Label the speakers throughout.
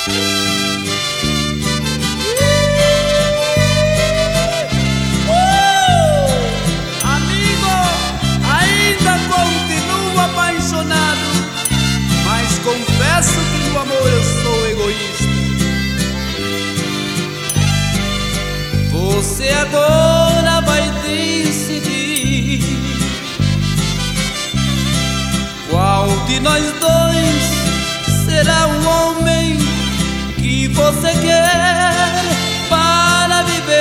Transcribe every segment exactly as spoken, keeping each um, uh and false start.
Speaker 1: Confesso que no amor eu sou egoísta. Você agora vai decidir qual de nós dois será o homem que você quer para viver.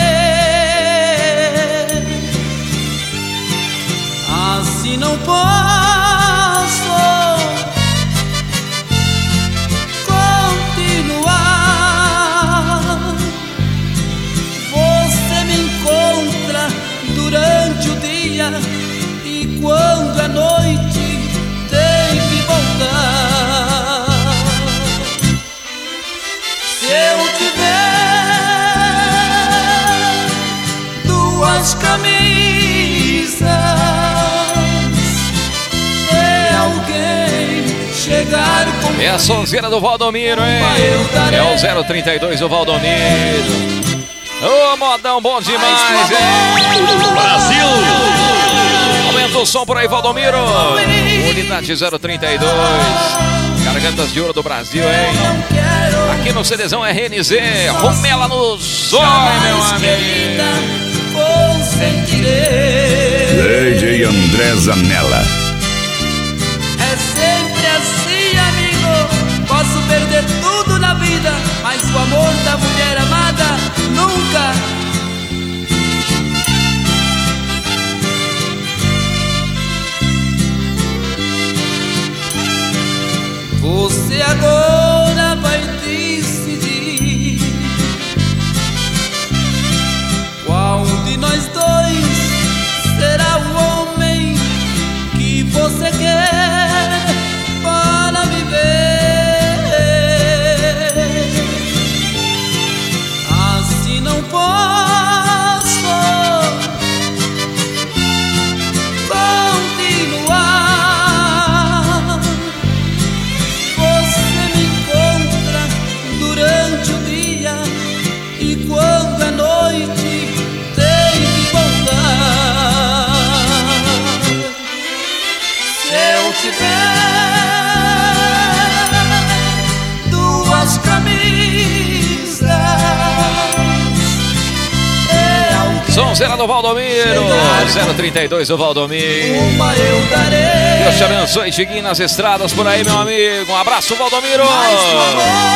Speaker 1: Assim não posso e quando é noite tem que voltar. Se eu tiver duas camisas e alguém chegar com
Speaker 2: é a sonzeira do Valdomiro, hein? É o zero trinta e dois do Valdomiro. Ô, oh, modão bom demais, hein?
Speaker 3: Brasil!
Speaker 2: Aumenta o som por aí, Valdomiro. Unidade zero trinta e dois. Gargantas de Ouro do Brasil, hein? Aqui no CDzão R N Z. Romela nos olhos, meu amigo.
Speaker 3: D J André Zanella.
Speaker 1: É sempre assim, amigo. Posso perder tudo na vida, mas o amor da mulher amada nunca. Você agora vai decidir qual de nós dois será o homem que você quer para viver. Assim não posso continuar. Você me encontra durante o dia e quando é noite tem que voltar. Se eu tiver duas camisas,
Speaker 2: Sonzeira do Valdomiro. zero trinta e dois do Valdomiro.
Speaker 1: uma eu darei.
Speaker 2: Deus te abençoe, Tiguinho, nas estradas por aí, meu amigo. Um abraço, Valdomiro.
Speaker 1: Mas o amor